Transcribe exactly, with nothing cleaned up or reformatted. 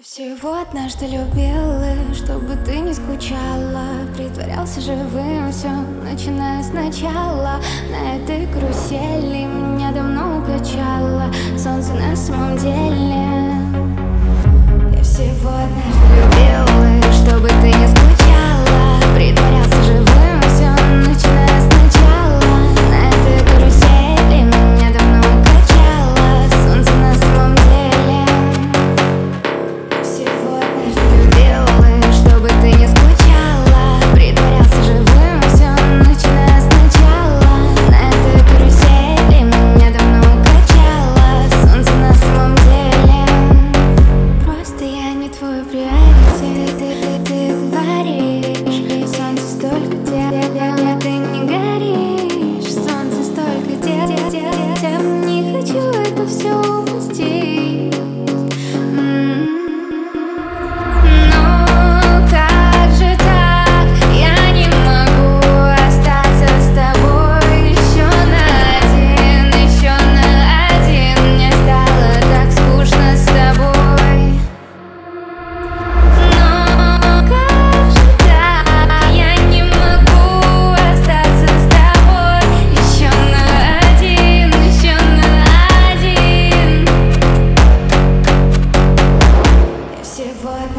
Всего однажды любил, и чтобы ты не скучала, притворялся живым, все начиная сначала. На этой карусели меня давно укачало солнце на самом деле. Я всего однажды любил, и чтобы ты не скучала, притворялся живым, все начиная сначала. На этой карусели меня давно укачало солнце на самом деле. Я всего однажды любил, и чтобы ты не скучала, притворялся живым, все начиная сначала. На этой карусели меня давно укачало солнце на самом деле. Просто я не твой приоритет, ты, ты, ты говоришь, солнце столько тебя, ты не горишь, солнце столько тебя, не хочу это все упустить. Но как же так, я не могу остаться с тобой еще на один, еще на один. Мне стало так скучно с тобой. Но как же так, я не могу остаться с тобой еще на один, еще на один. Я всего